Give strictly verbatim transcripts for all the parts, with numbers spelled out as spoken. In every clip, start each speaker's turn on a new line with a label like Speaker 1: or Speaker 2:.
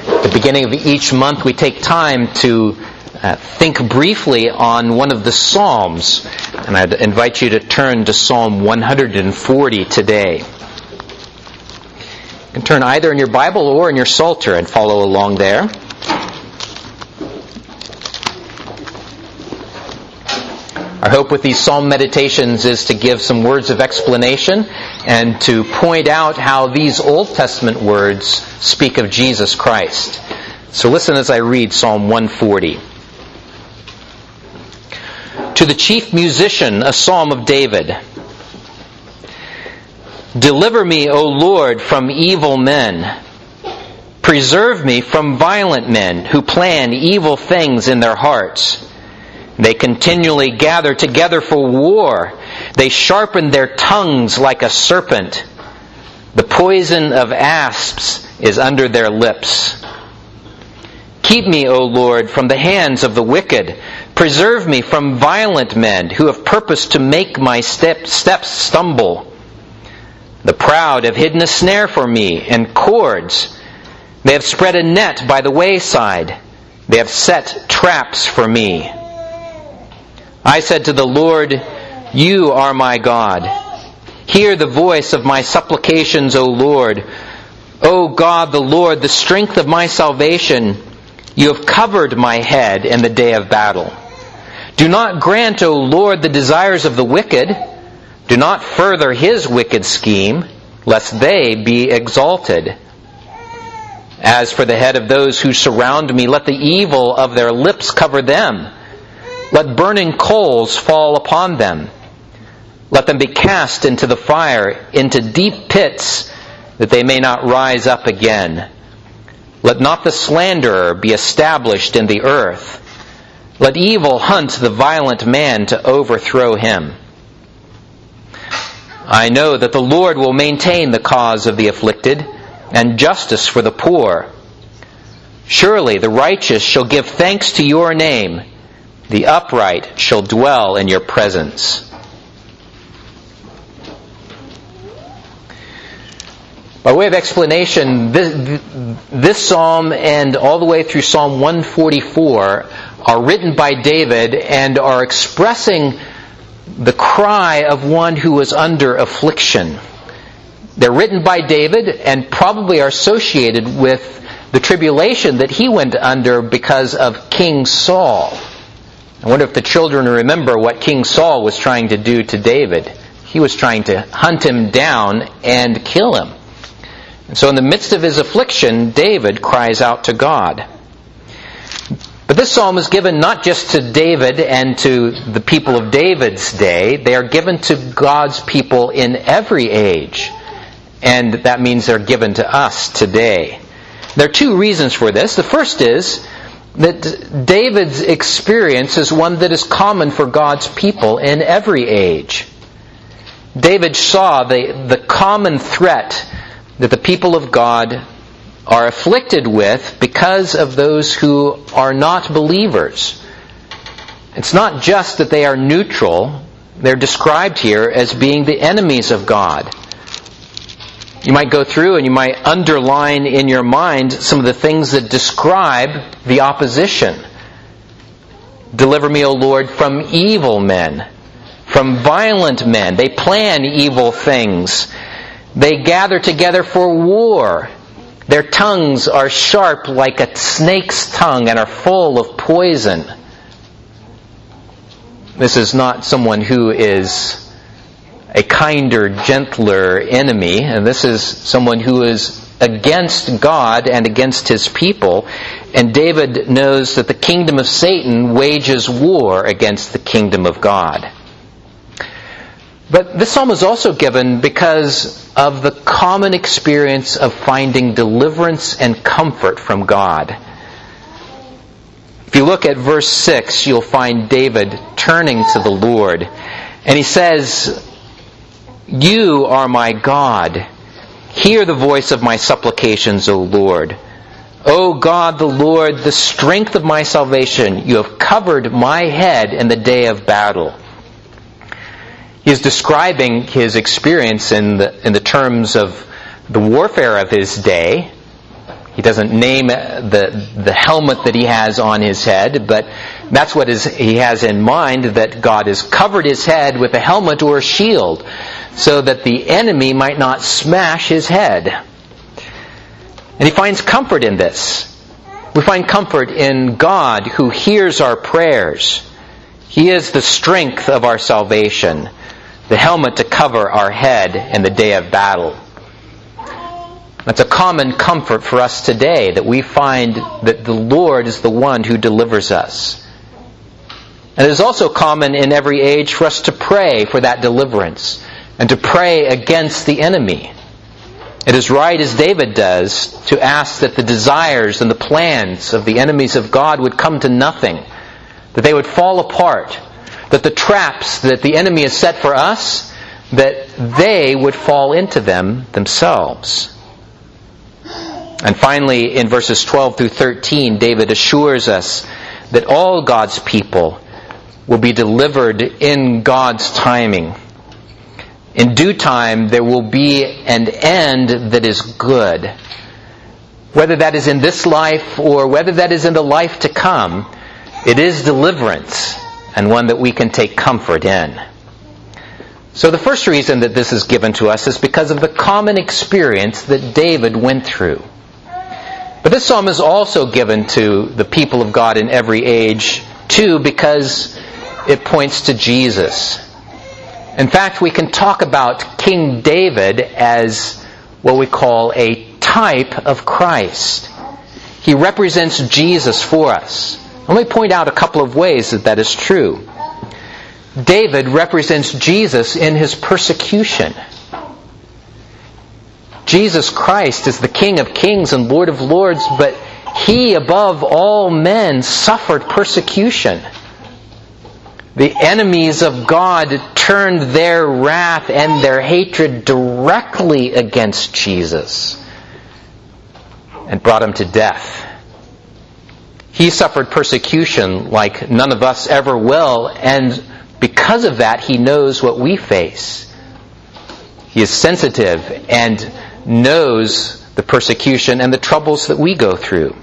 Speaker 1: At the beginning of each month, we take time to uh, think briefly on one of the Psalms. And I'd invite you to turn to Psalm one forty today. You can turn either in your Bible or in your Psalter and follow along there. Our hope with these Psalm meditations is to give some words of explanation and to point out how these Old Testament words speak of Jesus Christ. So listen as I read Psalm one forty. To the chief musician, a psalm of David. Deliver me, O Lord, from evil men. Preserve me from violent men who plan evil things in their hearts. They continually gather together for war. They sharpen their tongues like a serpent. The poison of asps is under their lips. Keep me, O Lord, from the hands of the wicked. Preserve me from violent men who have purposed to make my step, steps stumble. The proud have hidden a snare for me and cords. They have spread a net by the wayside. They have set traps for me. I said to the Lord, You are my God. Hear the voice of my supplications, O Lord. O God, the Lord, the strength of my salvation, You have covered my head in the day of battle. Do not grant, O Lord, the desires of the wicked. Do not further his wicked scheme, lest they be exalted. As for the head of those who surround me, let the evil of their lips cover them. Let burning coals fall upon them. Let them be cast into the fire, into deep pits, that they may not rise up again. Let not the slanderer be established in the earth. Let evil hunt the violent man to overthrow him. I know that the Lord will maintain the cause of the afflicted, and justice for the poor. Surely the righteous shall give thanks to Your name. The upright shall dwell in Your presence. By way of explanation, this, this psalm and all the way through Psalm one forty-four are written by David and are expressing the cry of one who was under affliction. They're written by David and probably are associated with the tribulation that he went under because of King Saul. I wonder if the children remember what King Saul was trying to do to David. He was trying to hunt him down and kill him. And so in the midst of his affliction, David cries out to God. But this psalm is given not just to David and to the people of David's day. They are given to God's people in every age. And that means they're given to us today. There are two reasons for this. The first is that David's experience is one that is common for God's people in every age. David saw the, the common threat that the people of God are afflicted with because of those who are not believers. It's not just that they are neutral. They're described here as being the enemies of God. You might go through and you might underline in your mind some of the things that describe the opposition. Deliver me, O Lord, from evil men, from violent men. They plan evil things. They gather together for war. Their tongues are sharp like a snake's tongue and are full of poison. This is not someone who is a kinder, gentler enemy, and this is someone who is against God and against His people. And David knows that the kingdom of Satan wages war against the kingdom of God. But this psalm is also given because of the common experience of finding deliverance and comfort from God. If you look at verse six, you'll find David turning to the Lord. And he says, You are my God. Hear the voice of my supplications, O Lord. O God, the Lord, the strength of my salvation, You have covered my head in the day of battle. He is describing his experience in the, in the terms of the warfare of his day. He doesn't name the, the helmet that he has on his head, but that's what is, he has in mind, that God has covered his head with a helmet or a shield so that the enemy might not smash his head. And he finds comfort in this. We find comfort in God who hears our prayers. He is the strength of our salvation, the helmet to cover our head in the day of battle. That's a common comfort for us today, that we find that the Lord is the one who delivers us. And it is also common in every age for us to pray for that deliverance and to pray against the enemy. It is right, as David does, to ask that the desires and the plans of the enemies of God would come to nothing, that they would fall apart, that the traps that the enemy has set for us, that they would fall into them themselves. And finally, in verses twelve through thirteen, David assures us that all God's people will be delivered in God's timing. In due time, there will be an end that is good. Whether that is in this life or whether that is in the life to come, it is deliverance, and one that we can take comfort in. So the first reason that this is given to us is because of the common experience that David went through. But this psalm is also given to the people of God in every age, too, because it points to Jesus. In fact, we can talk about King David as what we call a type of Christ. He represents Jesus for us. Let me point out a couple of ways that that is true. David represents Jesus in his persecution. Jesus Christ is the King of kings and Lord of lords, but he, above all men, suffered persecution. The enemies of God turned their wrath and their hatred directly against Jesus and brought him to death. He suffered persecution like none of us ever will, and because of that, he knows what we face. He is sensitive and knows the persecution and the troubles that we go through.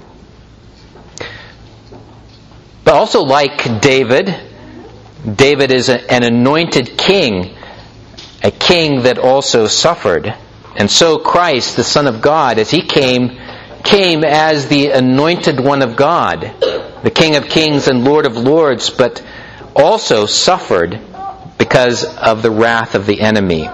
Speaker 1: But also, like David, David is a, an anointed king, a king that also suffered. And so Christ, the Son of God, as he came, came as the anointed one of God, the King of kings and Lord of lords, but also suffered because of the wrath of the enemy.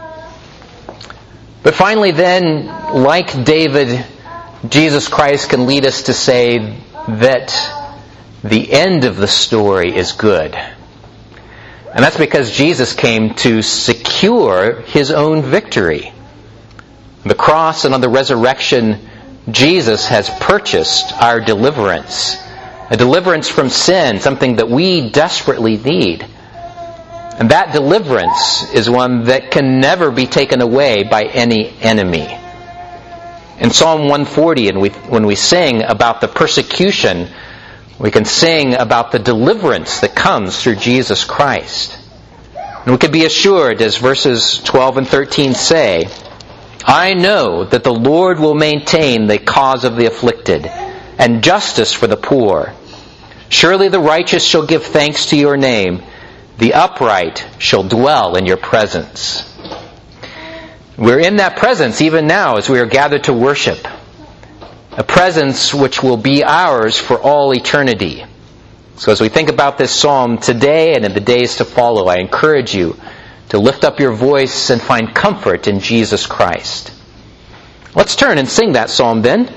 Speaker 1: But finally then, like David, Jesus Christ can lead us to say that the end of the story is good. And that's because Jesus came to secure his own victory. On the cross and on the resurrection, Jesus has purchased our deliverance. A deliverance from sin, something that we desperately need. And that deliverance is one that can never be taken away by any enemy. In Psalm one forty, and we, when we sing about the persecution, we can sing about the deliverance that comes through Jesus Christ. And we can be assured, as verses twelve and thirteen say, I know that the Lord will maintain the cause of the afflicted, and justice for the poor. Surely the righteous shall give thanks to your name. The upright shall dwell in your presence. We're in that presence even now as we are gathered to worship. A presence which will be ours for all eternity. So as we think about this psalm today and in the days to follow, I encourage you to lift up your voice and find comfort in Jesus Christ. Let's turn and sing that psalm then.